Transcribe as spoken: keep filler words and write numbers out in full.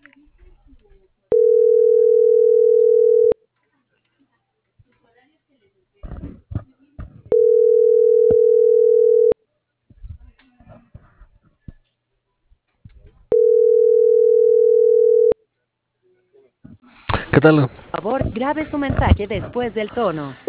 ¿Qué tal? Por favor, grabe su mensaje después del tono.